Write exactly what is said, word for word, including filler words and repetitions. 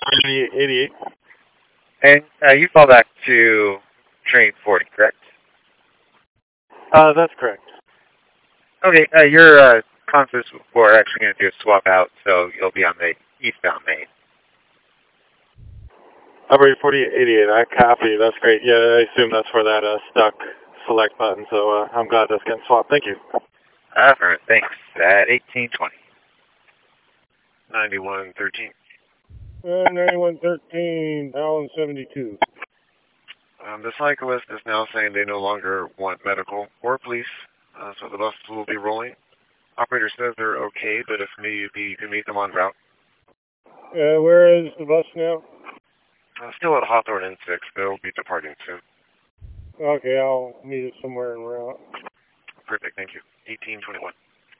forty eighty-eight. And uh, you fall back to train forty, correct? Uh, that's correct. Okay, uh, your uh, concerts we're actually going to do a swap out, so you'll be on the eastbound main. Operator forty eighty-eight, I copy. That's great. Yeah, I assume that's for that uh, stuck select button, so uh, I'm glad that's getting swapped. Thank you. All right, thanks. At eighteen twenty. ninety-one thirteen. Uh, ninety-one thirteen, Allen seventy-two. Um, the cyclist is now saying they no longer want medical or police, uh, so the bus will be rolling. Operator says they're okay, but if maybe you can meet them on route. Uh, where is the bus now? Uh, still at Hawthorne N six. They'll be departing soon. Okay, I'll meet it somewhere en route. Perfect, thank you. eighteen twenty-one.